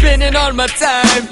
spending all my time.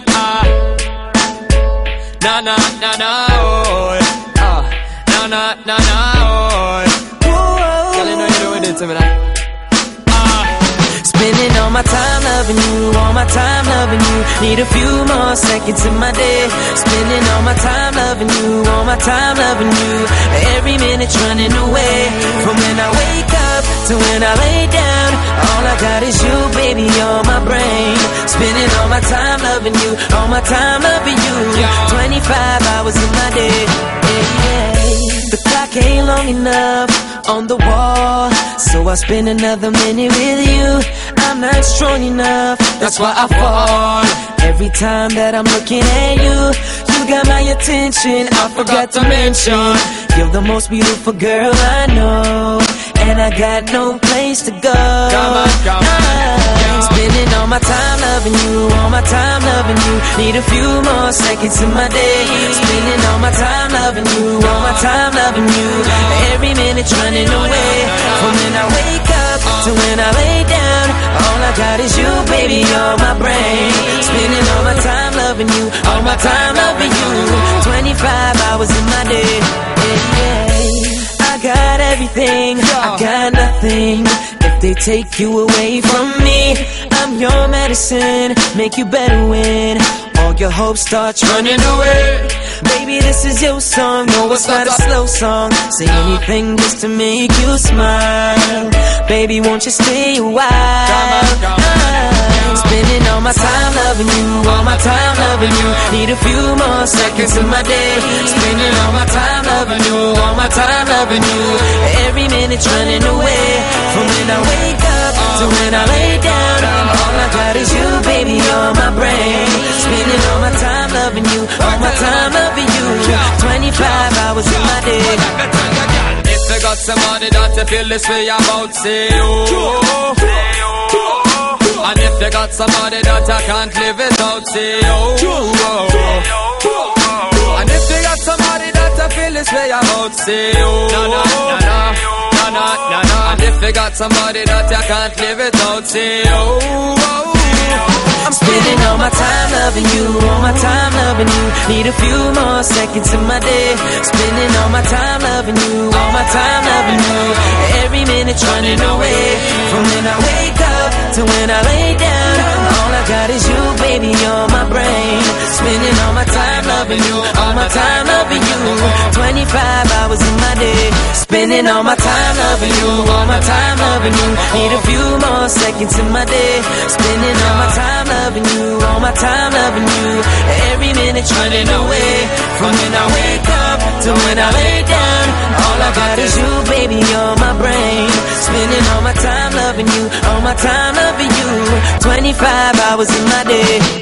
Na na na na, oh. Na na na na, oh. Girl, you know you're doing it to me now. Spending all my time loving you, all my time loving you. Need a few more seconds in my day. Spending all my time loving you, all my time loving you. Every minute's running away. From when I wake up to when I lay down, all I got is you, baby, on my brain. Spending all my time loving you, all my time loving you. 25 hours in my day. The clock ain't long enough on the wall, so I spend another minute with you. I'm not strong enough, that's why I fall. Every time that I'm looking at you, you got my attention. I forgot to mention, you're the most beautiful girl I know, and I got no place to go. Come on. Spending all my time loving you, all my time loving you. Need a few more seconds in my day. Spending all my time loving you, all my time loving you. Every minute's running away. From when I wake up to when I lay down, all I got is you, baby, on my brain. Spending all my time loving you, all my time loving you. 25 hours in my day. I got everything, I got nothing. If they take you away from me, I'm your medicine, make you better when all your hope starts running away. Baby, this is your song, no, it's not a slow song. Say anything just to make you smile. Baby, won't you stay a while? Spending all my time loving you, all my time loving you. Need a few more seconds in my day. Spending all my time loving you, all my time loving you. Every minute's running away. From when I wake up to when I lay down, all I got is you, baby, on my brain. Spending all my time loving you, all my time loving you. 25 hours in my day. If you got somebody that you feel this way about, say oh. And if you got somebody that I can't live without, say oh. And if you got somebody that I feel this way about, say oh. And if you got somebody that I can't live without, say oh. I'm spending all my time loving you, all my time loving you. Need a few more seconds in my day. Spending all my time loving you, all my time loving you. Every minute's running away. From when I wake up to when I lay down, all I got is you, baby, on my brain. Spending all my time loving you, all my time loving you. 25 hours in my day. Spending all my time loving you, all my time loving you. Need a few more seconds in my day. Spending all my time loving you, all my time loving you. Every minute's running away. From when I wake up to when I lay down, all I got is you, baby, on my brain. Spending all my time loving you, all my time loving you. 25 hours in my day.